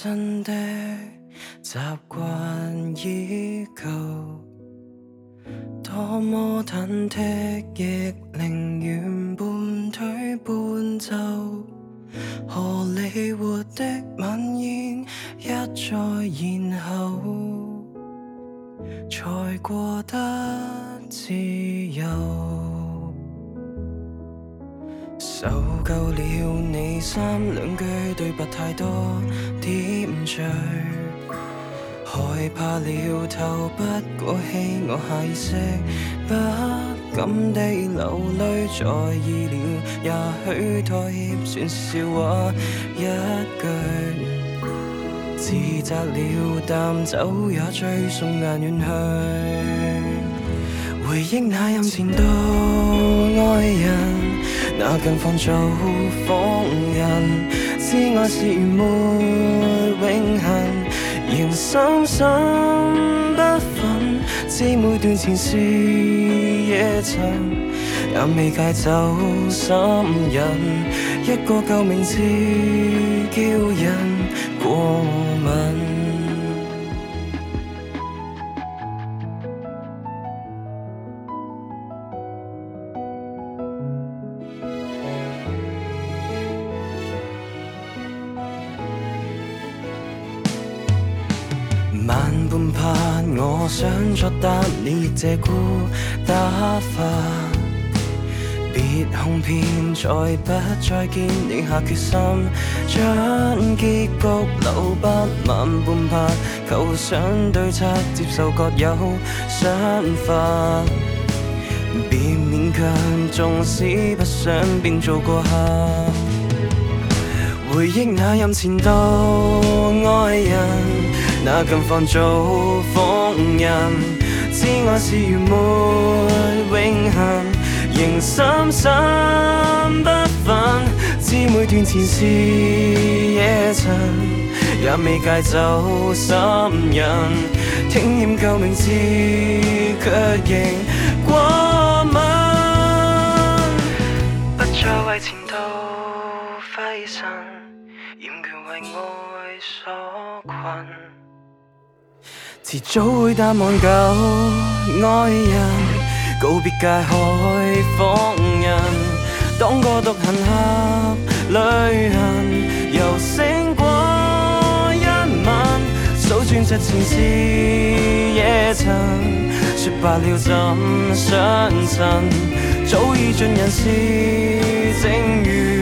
真的习惯已久，多麼忐忑，亦寧願半推半就。荷里活的晚宴一再延後，才過得自由。受夠了你三兩句對白太多，點綴，害怕了透不過氣，我下意識不敢地流淚，在意了也許妥協算笑話一句，自責了淡酒也追送眼遠去。回憶那任前度愛人，那近況做瘋人，知愛是如沒永恆，仍深深不忿，知每段前事夜塵，也未戒走心癮，一個舊名字叫人過敏。慢半拍，我想作答你這孤打法，別哄騙，再不再見，定下決心將結局留白。慢半拍，構想對策，接受各有想法，別勉強，縱使不想便做過客。回憶那任前度愛人，那近況做瘋人，知愛是如沒永恆，仍深深不忿，知每段前事夜塵，也未戒走心癮，聽厭舊名字卻仍過敏，不再為前度費神，厭倦為愛所困，遲早會淡忘舊愛人，告別界海放人，當個獨行俠旅行，遊星過一晚，數轉着前事夜塵，說白了怎相襯，早已盡人事正如